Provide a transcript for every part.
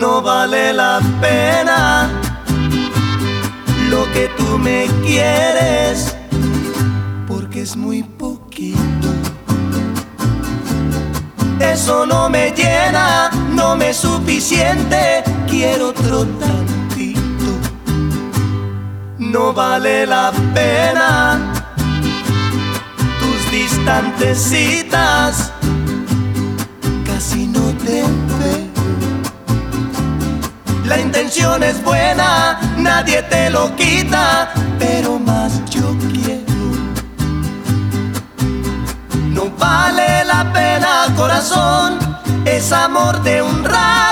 no vale la pena lo que tú me quieres, porque es muy poquito. Eso no me llena, no me es suficiente, quiero otro tantito. No vale la pena tus distantes citas, casi no te veo. La intención es buena, nadie te lo quita, pero más yo quiero. No vale la pena, corazón, es amor de un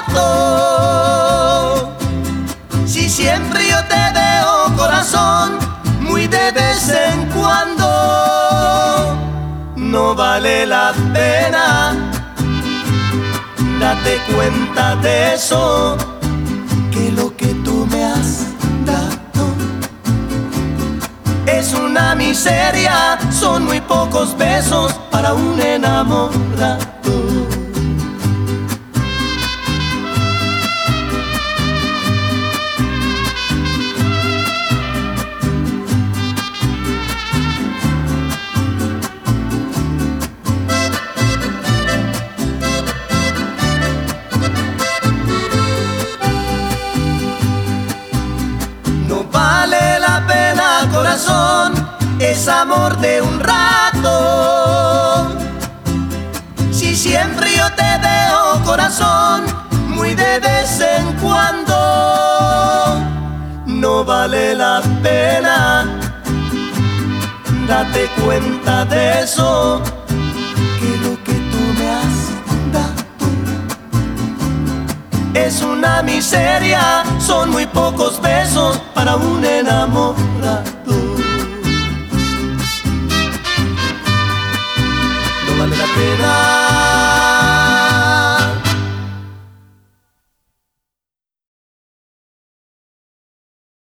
rato. Si siempre yo te veo, corazón, muy de vez en cuando. No vale la pena, date cuenta de eso, que lo que tú me has dado es una miseria, son muy pocos besos para un enamorado. Corazón, es amor de un rato. Si siempre yo te veo, corazón, muy de vez en cuando. No vale la pena, date cuenta de eso, que lo que tú me has dado es una miseria, son muy pocos besos para un enamorado. No vale la pena.